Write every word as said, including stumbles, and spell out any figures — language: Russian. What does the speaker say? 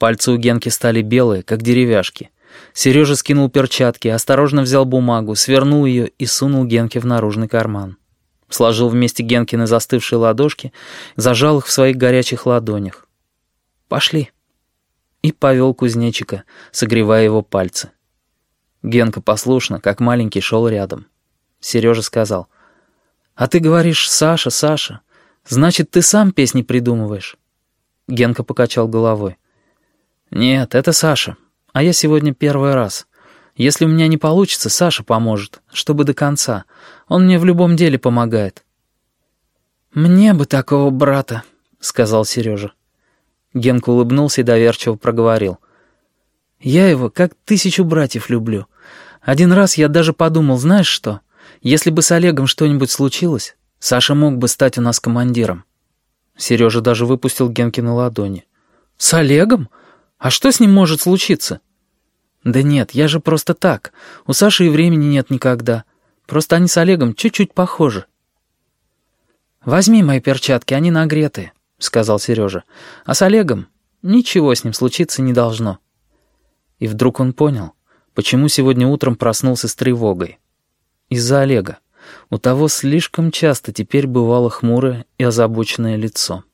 Пальцы у Генки стали белые, как деревяшки. Сережа скинул перчатки, осторожно взял бумагу, свернул ее и сунул Генке в наружный карман. Сложил вместе Генкины застывшие ладошки, зажал их в своих горячих ладонях. «Пошли». И повел кузнечика, согревая его пальцы. Генка послушно, как маленький, шел рядом. Сережа сказал: «А ты говоришь, Саша, Саша. Значит, ты сам песни придумываешь?» Генка покачал головой. «Нет, это Саша. А я сегодня первый раз. Если у меня не получится, Саша поможет, чтобы до конца. Он мне в любом деле помогает». «Мне бы такого брата», — сказал Сережа. Генка улыбнулся и доверчиво проговорил: «Я его как тысячу братьев люблю. Один раз я даже подумал, знаешь что? Если бы с Олегом что-нибудь случилось, Саша мог бы стать у нас командиром». Сережа даже выпустил Генкины ладони. «С Олегом? А что с ним может случиться?» «Да нет, я же просто так. У Саши и времени нет никогда. Просто они с Олегом чуть-чуть похожи». «Возьми мои перчатки, они нагретые», — сказал Сережа. «А с Олегом ничего с ним случиться не должно». И вдруг он понял, почему сегодня утром проснулся с тревогой. Из-за Олега. У того слишком часто теперь бывало хмурое и озабоченное лицо.